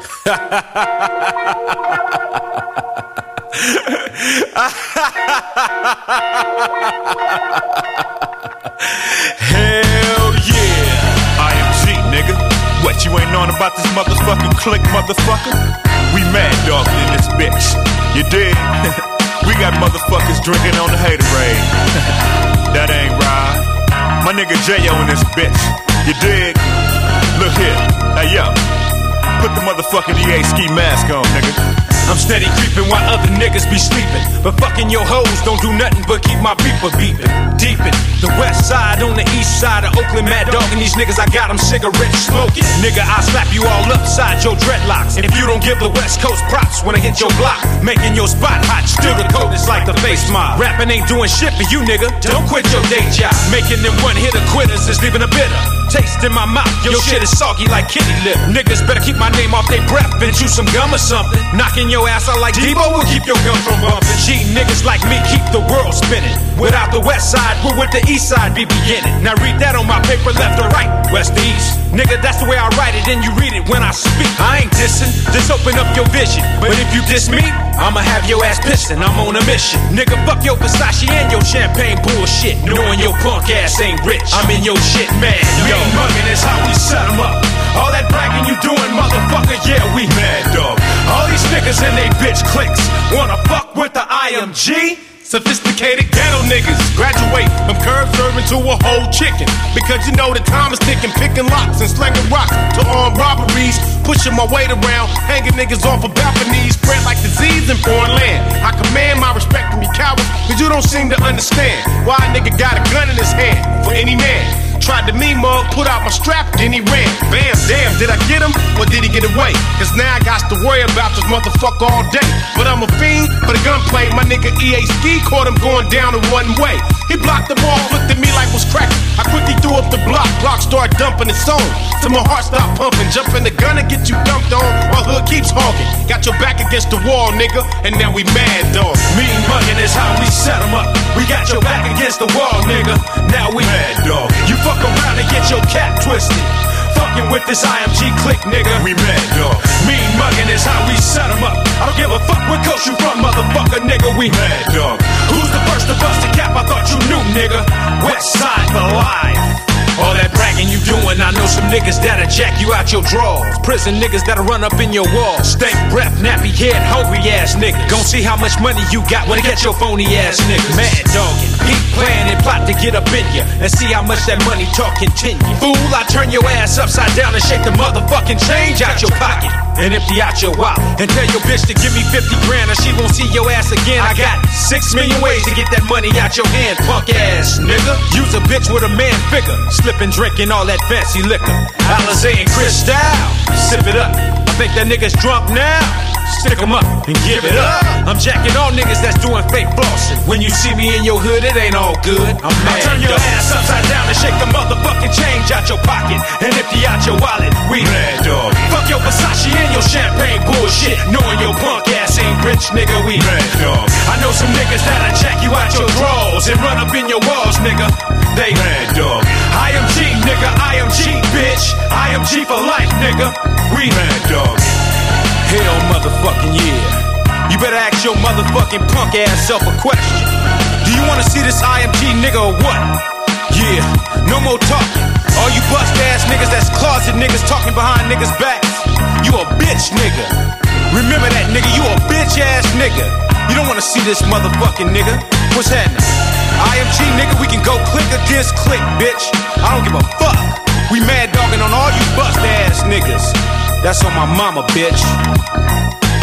Hell yeah, IMG, nigga. What, you ain't knowing about this motherfucking click, motherfucker? We mad dog in this bitch. You dig? We got motherfuckers drinking on the haterade. That ain't right. My nigga J.O. in this bitch. You dig? Look here. Hey, yo. Put the motherfucking EA ski mask on, nigga. I'm steady creeping while other niggas be sleeping. But fucking your hoes don't do nothing but keep my beeper beeping. Deepin', the west side on the east side of Oakland, mad dog and these niggas, I got them cigarettes smoking. Nigga, I slap you all upside your dreadlocks if you don't give the west coast props when I hit your block. Making your spot hot, still the coldest like the face mob. Rapping ain't doing shit for you, nigga. Don't quit your day job. Making them one-hitter quitters is leaving a bitter taste in my mouth. Your shit is soggy like kitty lip. Niggas better keep my name off their breath and chew some gum or something. Knocking your ass out like Debo will keep your gun from bumping. Cheating niggas like me keep the world spinning. Without the west side, we're with the east side be beginning. Now read that on my paper, left or right, west to east. Nigga, that's the way I write it and you read it when I speak. I ain't dissing, just open up your vision. But if you diss me, I'ma have your ass pissing. I'm on a mission. Nigga, fuck your Versace and your champagne bullshit. Knowing your punk ass ain't rich, I'm in your shit, man. Yo, mugging is how we set 'em up. All that bragging you doing, motherfucker, yeah, we mad dog. All these niggas and they bitch clicks wanna fuck with the IMG? Sophisticated ghetto niggas graduate from curb serving to a whole chicken. Because you know the time is ticking, picking locks and slinging rocks to armed robberies. Pushing my weight around, hanging niggas off of balconies. Spread like disease in foreign land. I command my respect from you cowards, cause you don't seem to understand why a nigga got a gun in his hand for any man. Tried to me mug, put out my strap, then he ran. Bam, damn, did I get him or did he get away? Cause now I got to worry about this motherfucker all day. But I'm a fiend for the gunplay. My nigga EA Ski caught him going down in one way. He blocked the ball, looked at me like was cracking. I quickly threw up the block started dumping its song. Till my heart stopped pumping. Jump in the gun and get you dumped on while hood keeps honking. Got your back against the wall, nigga, and now we mad dog. Mean mugging is how we set 'em up. We got your back against the wall, nigga. Now we mad dog. You fuck around and get your cap twisted. Fucking with this IMG click, nigga. We mad dog. Mean mugging is how we set 'em up. I don't give a fuck what coast you from, motherfucker, nigga. We mad dog. Who's the first to bust a cap? I thought you knew, nigga. West side for life. All that bragging you doing, I know some niggas that'll jack you out your drawers. Prison niggas that'll run up in your walls. Stank breath, nappy head, hungry ass niggas. Gon' see how much money you got when I get your phony ass niggas. Mad dogging, keep playing and plot to get up in ya and see how much that money talk continue. Fool, I turn your ass upside down and shake the motherfucking change out your pocket and empty out your wallet. And tell your bitch to give me 50 grand or she won't see your ass again. I got 6 million ways to get that money out your hand, punk ass nigga. Use a bitch with a man figure. Slippin', drinking all that fancy liquor. Alizé and Cristal, sip it up. I think that nigga's drunk now. Stick 'em up and give it up. I'm jacking all niggas that's doing fake flossing. When you see me in your hood, it ain't all good. I'm mad. I'll turn your ass upside down and shake the motherfucking change out your pocket and empty out your wallet. We mad dog. Fuck your Versace and your champagne bullshit. Knowing your punk ass ain't rich, nigga. We mad dog. I know some niggas that'll jack you out your drawers and run up in your walls, nigga. They mad dog. IMG, nigga. IMG, bitch. IMG for life, nigga. We mad dog. Hell motherfucking yeah. You better ask your motherfucking punk ass self a question. Do you wanna see this IMG nigga or what? Yeah, no more talking. All you bust ass niggas that's closet niggas talking behind niggas' backs. You a bitch nigga. Remember that nigga, you a bitch ass nigga. You don't wanna see this motherfucking nigga. What's happening? IMG nigga, we can go click against click, bitch. I don't give a fuck. We mad dogging on all you bust ass niggas. That's on my mama, bitch.